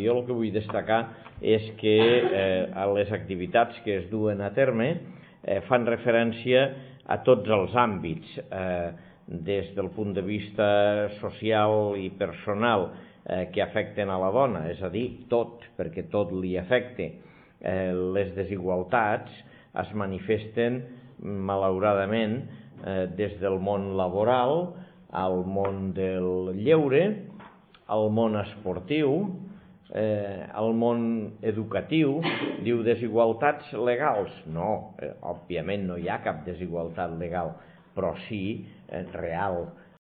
jo el que vull destacar és que les activitats que es duen a terme fan referència a tots els àmbits, des del punt de vista social i personal que afecten a la dona, és a dir, tot, perquè tot li afecta. Les desigualtats es manifesten, malauradament, des del món laboral al món del lleure, al món esportiu, al món educatiu. Diu desigualtats legals. No, òbviament no hi ha cap desigualtat legal, però sí real.